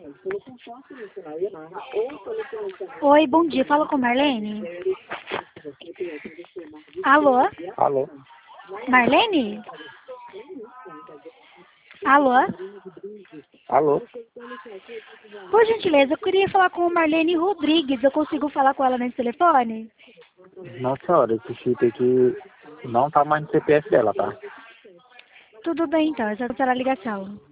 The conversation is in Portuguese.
Oi, bom dia. Fala com Marlene. Alô? Alô? Marlene? Alô? Alô? Por gentileza, eu queria falar com Marlene Rodrigues. Eu consigo falar com ela nesse telefone? Não, senhora, esse chip aqui não tá mais no CPF dela, tá? Tudo bem, então. Essa será a ligação.